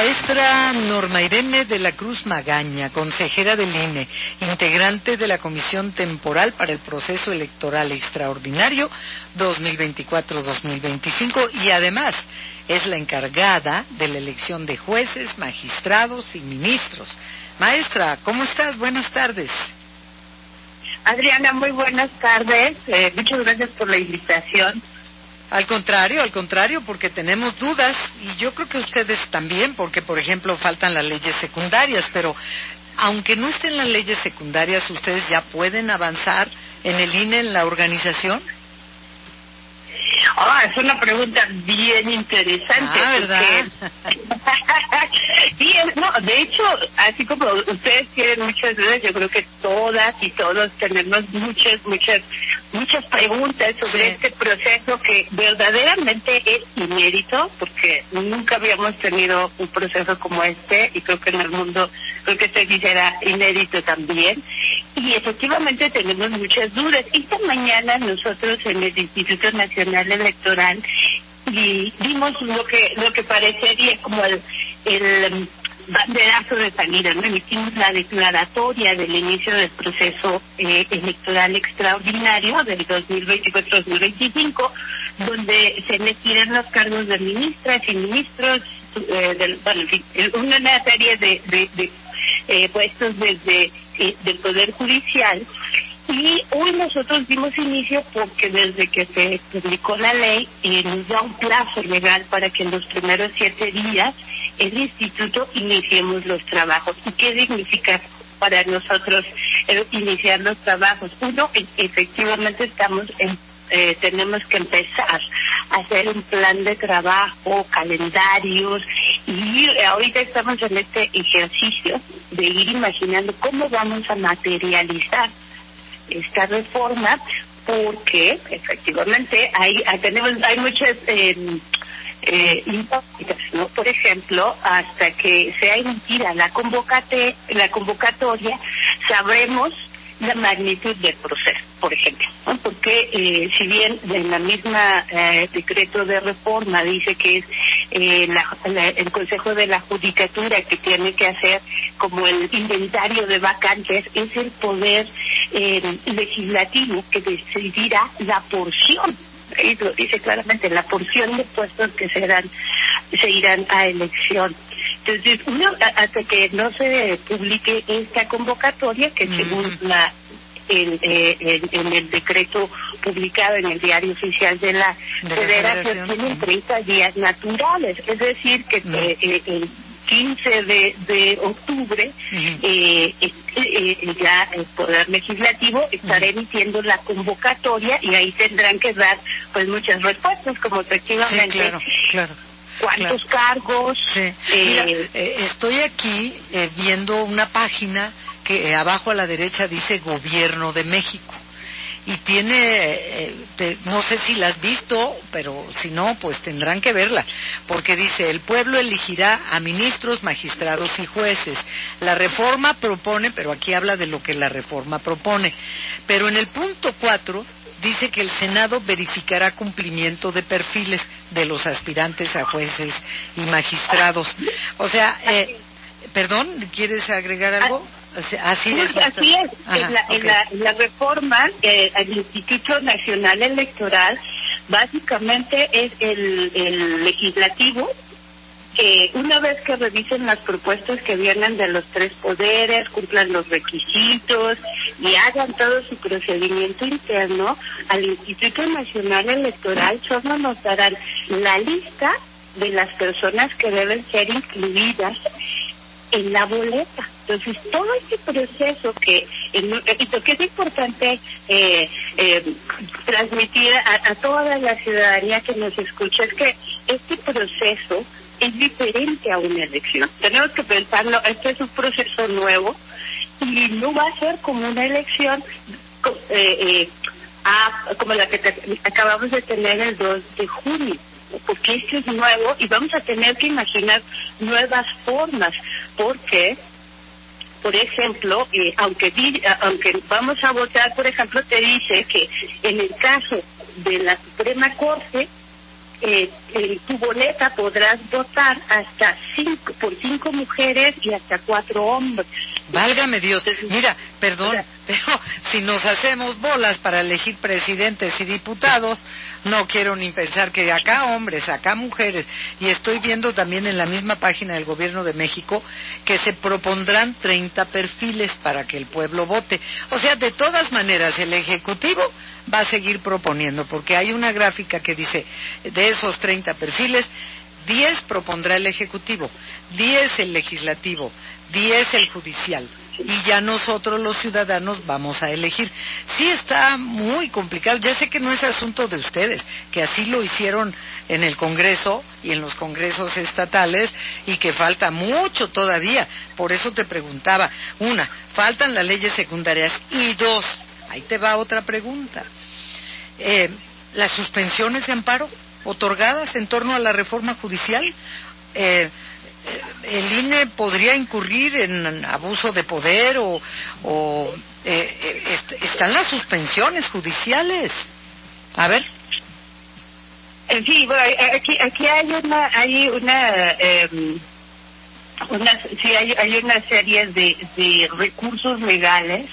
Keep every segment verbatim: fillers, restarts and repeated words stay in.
Maestra Norma Irene de la Cruz Magaña, consejera del I N E, integrante de la Comisión Temporal para el Proceso Electoral Extraordinario dos mil veinticuatro a dos mil veinticinco y además es la encargada de la elección de jueces, magistrados y ministros. Maestra, ¿cómo estás? Buenas tardes. Adriana, muy buenas tardes. Eh, muchas gracias por la invitación. Al contrario, al contrario, porque tenemos dudas y yo creo que ustedes también, porque por ejemplo faltan las leyes secundarias, pero aunque no estén las leyes secundarias, ¿ustedes ya pueden avanzar en el I N E, en la organización? Ah, es una pregunta bien interesante. Ah, ¿verdad? Porque... sí, no, de hecho, así como ustedes tienen muchas dudas, yo creo que todas y todos tenemos muchas, muchas, muchas preguntas sobre sí. este proceso que verdaderamente es inédito, porque nunca habíamos tenido un proceso como este, y creo que en el mundo, creo que este será inédito también. Y efectivamente tenemos muchas dudas. Esta mañana nosotros en el Instituto Nacional Electoral y vimos lo que lo que parecería como el, el banderazo de salida, ¿no? Emitimos la declaratoria del inicio del proceso eh, electoral extraordinario del dos mil veinticuatro a dos mil veinticinco, donde se elegirán los cargos de ministras y ministros, eh, del, bueno, en fin, una serie de, de, de eh, puestos desde eh, del Poder Judicial. Y hoy nosotros dimos inicio porque desde que se publicó la ley eh, nos da un plazo legal para que en los primeros siete días el instituto iniciemos los trabajos. ¿Y qué significa para nosotros eh, iniciar los trabajos? Uno, e- efectivamente estamos en Eh, tenemos que empezar a hacer un plan de trabajo, calendarios, y eh, ahorita estamos en este ejercicio de ir imaginando cómo vamos a materializar esta reforma, porque efectivamente hay, hay tenemos hay muchas eh, eh, incógnitas, ¿no? Por ejemplo, hasta que sea emitida la convocate, la convocatoria, sabremos la magnitud del proceso, por ejemplo, ¿no? Porque eh, si bien en la misma eh, decreto de reforma dice que es eh, la, la, el Consejo de la Judicatura que tiene que hacer como el inventario de vacantes, es el poder eh, legislativo que decidirá la porción, ahí lo dice claramente, la porción de puestos que serán se irán a elección. Entonces, uno, hasta que no se publique esta convocatoria, que mm. según la el, eh, el, en el decreto publicado en el Diario Oficial de la, de Federación, la tienen treinta días naturales, es decir, que mm. eh, eh, el quince de, de octubre uh-huh. eh, eh, eh, ya el Poder Legislativo estará uh-huh. emitiendo la convocatoria y ahí tendrán que dar pues muchas respuestas, como efectivamente... Sí, claro, claro. ¿Cuántos claro. cargos? Sí. Eh... Mira, eh, estoy aquí eh, viendo una página que eh, abajo a la derecha dice Gobierno de México y tiene, eh, te, no sé si la has visto, pero si no, pues tendrán que verla, porque dice, el pueblo elegirá a ministros, magistrados y jueces. La reforma propone, pero aquí habla de lo que la reforma propone, pero en el punto cuatro dice que el Senado verificará cumplimiento de perfiles de los aspirantes a jueces y magistrados. O sea, eh, perdón, ¿quieres agregar algo? Así es. Así es. Ajá, en, la, okay. en, la, en la reforma, eh, el Instituto Nacional Electoral básicamente es el, el legislativo que una vez que revisen las propuestas que vienen de los tres poderes, cumplan los requisitos y hagan todo su procedimiento interno, al Instituto Nacional Electoral solo nos darán la lista de las personas que deben ser incluidas en la boleta. Entonces, todo este proceso que, y lo que es importante eh, eh, transmitir a, a toda la ciudadanía que nos escucha es que este proceso es diferente a una elección. Tenemos que pensarlo, este es un proceso nuevo y no va a ser como una elección eh, eh, a, como la que te, acabamos de tener el dos de junio, porque esto es nuevo y vamos a tener que imaginar nuevas formas, porque, por ejemplo, eh, aunque, aunque vamos a votar, por ejemplo, te dice que en el caso de la Suprema Corte, eh, en tu boleta podrás votar hasta cinco, por cinco mujeres y hasta cuatro hombres. Válgame Dios. Mira, perdón, pero si nos hacemos bolas para elegir presidentes y diputados, no quiero ni pensar que acá hombres, acá mujeres, y estoy viendo también en la misma página del Gobierno de México que se propondrán treinta perfiles para que el pueblo vote. O sea, de todas maneras, el Ejecutivo va a seguir proponiendo, porque hay una gráfica que dice, de esos treinta perfiles, diez propondrá el Ejecutivo, diez el Legislativo, diez el Judicial, y ya nosotros los ciudadanos vamos a elegir. Sí está muy complicado, ya sé que no es asunto de ustedes, que así lo hicieron en el Congreso y en los congresos estatales, y que falta mucho todavía. Por eso te preguntaba, una, faltan las leyes secundarias, y dos, ahí te va otra pregunta, eh, las suspensiones de amparo otorgadas en torno a la reforma judicial, eh, el I N E podría incurrir en abuso de poder o, o eh, est- están las suspensiones judiciales. A ver. Sí, bueno, aquí aquí hay una hay una eh, una sí hay hay una serie de de recursos legales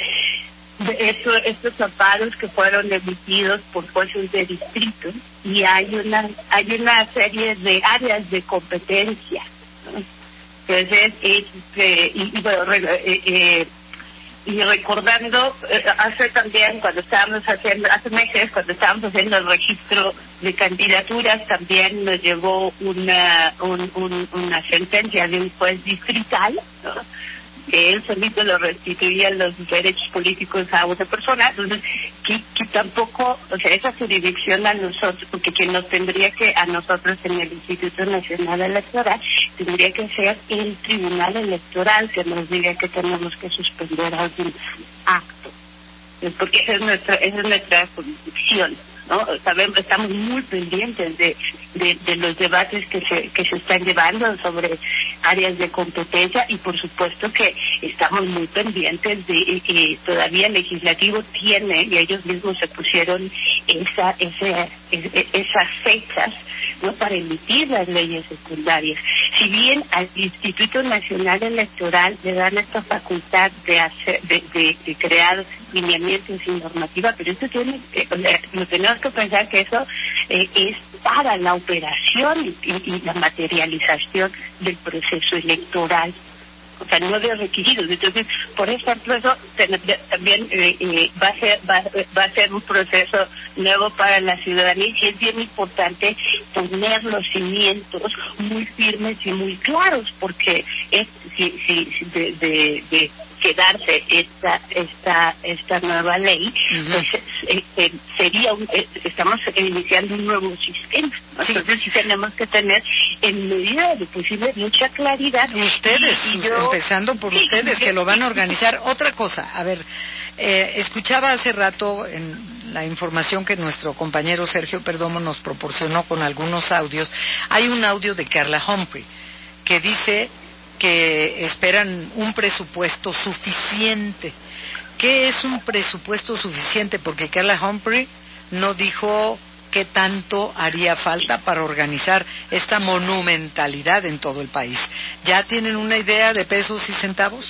de esto, estos amparos que fueron emitidos por jueces de distrito, y hay una hay una serie de áreas de competencia, ¿no? Entonces, este, y, y bueno, eh, eh, y recordando, eh, hace también, cuando estábamos haciendo, hace meses, cuando estábamos haciendo el registro de candidaturas, también nos llegó una un, un, una sentencia de un juez distrital, ¿no?, que él solito lo restituía los derechos políticos a una persona. Entonces, que, que tampoco, o sea, esa jurisdicción a nosotros, porque quien nos tendría que, a nosotros en el Instituto Nacional Electoral, tendría que ser el Tribunal Electoral que nos diga que tenemos que suspender algún acto, porque esa es nuestra, esa es nuestra jurisdicción, ¿no? Sabemos, estamos muy pendientes de, de, de los debates que se que se están llevando sobre áreas de competencia, y por supuesto que estamos muy pendientes de que todavía el legislativo tiene, y ellos mismos se pusieron esa, esa, esas fechas, ¿no?, para emitir las leyes secundarias. Si bien al Instituto Nacional Electoral le dan esta facultad de hacer, de, de, de crear lineamientos y normativa, pero eso tiene, eh, o sea, no tenemos que pensar que eso eh, es para la operación y, y, y la materialización del proceso electoral, o sea, no de requisitos. Entonces, por ejemplo, eso también eh, eh, va a ser va, va a ser un proceso nuevo para la ciudadanía, y es bien importante poner los cimientos muy firmes y muy claros, porque es si, si, si de, de, de quedarse esta esta esta nueva ley, uh-huh, pues eh, eh, sería un, eh, estamos iniciando un nuevo sistema, ¿no? Sí. Entonces sí tenemos que tener, en medida de lo posible, mucha claridad. Ustedes, y, y yo, empezando por sí, ustedes, que lo van a organizar. Otra cosa, a ver, eh, escuchaba hace rato en la información que nuestro compañero Sergio Perdomo nos proporcionó con algunos audios, hay un audio de Carla Humphrey que dice que esperan un presupuesto suficiente. ¿Qué es un presupuesto suficiente? Porque Carla Humphrey no dijo qué tanto haría falta para organizar esta monumentalidad en todo el país. ¿Ya tienen una idea de pesos y centavos?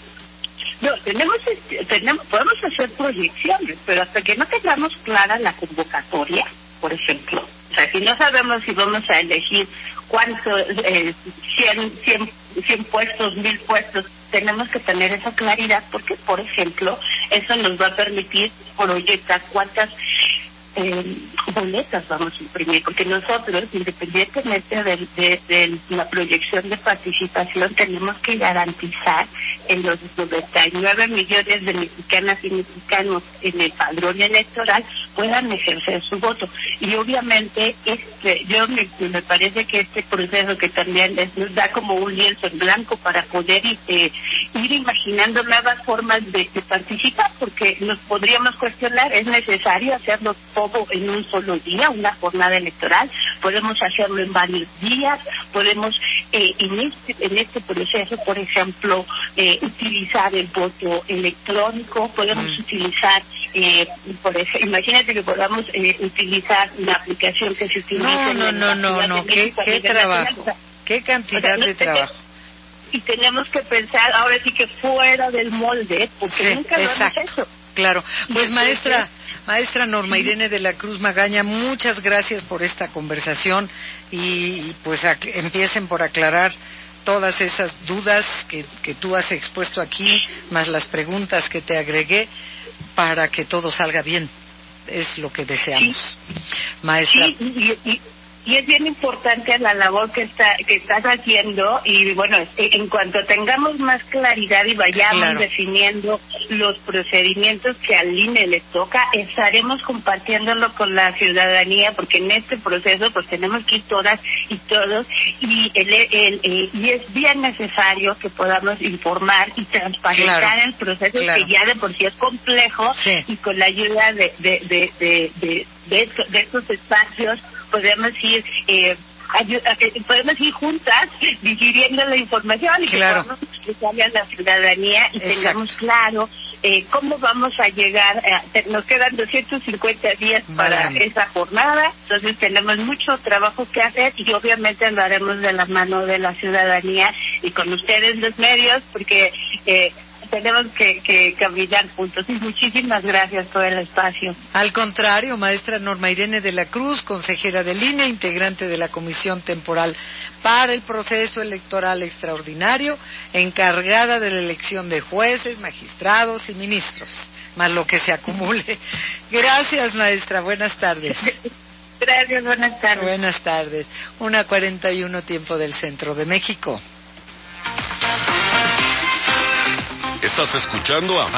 No, tenemos, tenemos, podemos hacer proyecciones, pero hasta que no tengamos clara la convocatoria, por ejemplo, o sea, si no sabemos si vamos a elegir cuántos, eh, cien, cien, cien puestos, mil puestos, tenemos que tener esa claridad, porque, por ejemplo, eso nos va a permitir proyectar cuántas eh, boletas vamos a imprimir, porque nosotros, independientemente de, de, de la proyección de participación, tenemos que garantizar en los noventa y nueve millones de mexicanas y mexicanos en el padrón electoral puedan ejercer su voto. Y obviamente este yo me, me parece que este proceso que también les, nos da como un lienzo en blanco para poder eh, ir imaginando nuevas formas de, de participar, porque nos podríamos cuestionar, ¿es necesario hacerlo todo en un solo solo día, una jornada electoral, podemos hacerlo en varios días, podemos eh, en este en este proceso, por ejemplo, eh, utilizar el voto electrónico, podemos mm. utilizar, eh, por ejemplo, imagínate que podamos eh, utilizar la aplicación que se utiliza no, en no, el no, no, no, qué, qué trabajo, qué cantidad o sea, no de trabajo. Y tenemos que pensar ahora sí que fuera del molde, porque sí, nunca lo exacto, hemos hecho. Claro, pues maestra, maestra Norma Irene de la Cruz Magaña, muchas gracias por esta conversación y pues a, empiecen por aclarar todas esas dudas que, que tú has expuesto aquí, más las preguntas que te agregué, para que todo salga bien. Es lo que deseamos, sí. Maestra. Sí, y, y, y es bien importante la labor que está que estás haciendo y bueno, en cuanto tengamos más claridad y vayamos claro. definiendo los procedimientos que al I N E le toca, estaremos compartiéndolo con la ciudadanía, porque en este proceso pues tenemos que ir todas y todos y el, el, el y es bien necesario que podamos informar y transparentar claro. el proceso claro. que ya de por sí es complejo sí. y con la ayuda de de de de, de, de, estos, de estos espacios podemos ir eh, ayuda, podemos ir juntas digiriendo la información y claro. que podamos explicarle a la ciudadanía y Exacto. tengamos claro eh, cómo vamos a llegar a, nos quedan doscientos cincuenta días para vale. esa jornada, entonces tenemos mucho trabajo que hacer y obviamente lo haremos de la mano de la ciudadanía y con ustedes los medios porque eh, tenemos que, que caminar juntos. Y muchísimas gracias por el espacio. Al contrario, maestra Norma Irene de la Cruz, consejera del I N E, integrante de la Comisión Temporal para el Proceso Electoral Extraordinario, encargada de la elección de jueces, magistrados y ministros, más lo que se acumule. Gracias, maestra. Buenas tardes. Gracias, buenas tardes. Buenas tardes. Una cuarenta y uno tiempo del Centro de México. Estás escuchando a